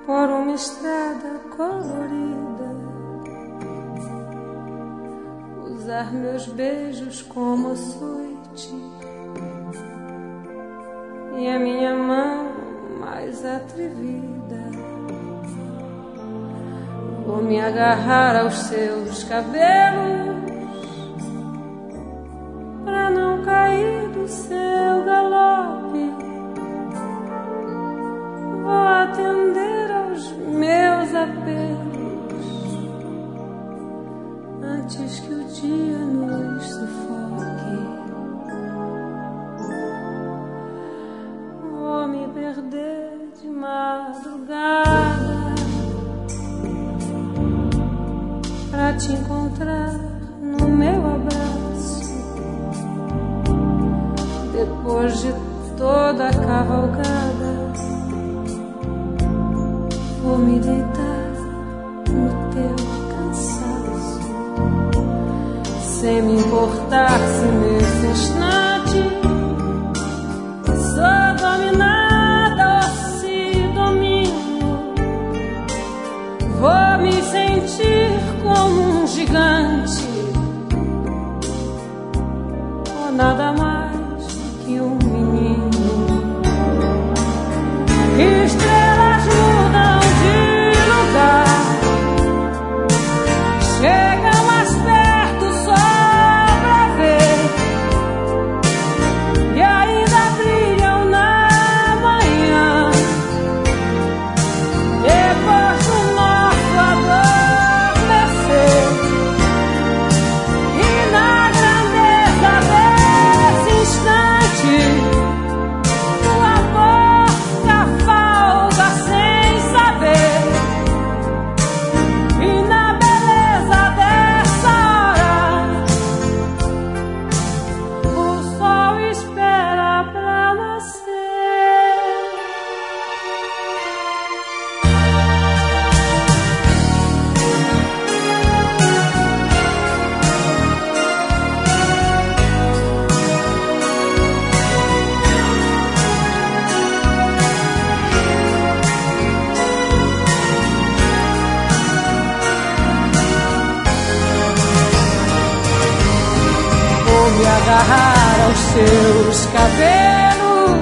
por uma estrada colorida, usar meus beijos como açoite e a minha mão mais atrevida. Vou me agarrar aos seus cabelos pra não cair do seu galope. Vou atender aos meus apelos antes que o dia nos sufoque. Vou me perder de madrugada pra te encontrar no meu abraço. Depois de toda a cavalgada, vou me deitar no teu cansaço, sem me importar se nesse instante sou dominada ou se domino. Vou me sentir como um gigante, ou nada mais que um menino. Estrelas mudam de lugar, chegam mais perto só pra ver, e ainda brilham na manhã, depois do nosso adormecer. E na grandeza desse instante, tua boca folga sem saber. E na beleza dessa hora, o sol espera pra nascer. Vou me agarrar aos seus cabelos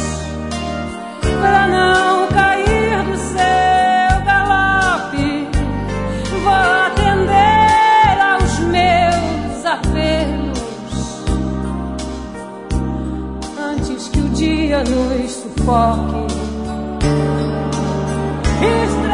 pra não cair do seu galope. Vou atender aos meus apelos antes que o dia nos sufoque.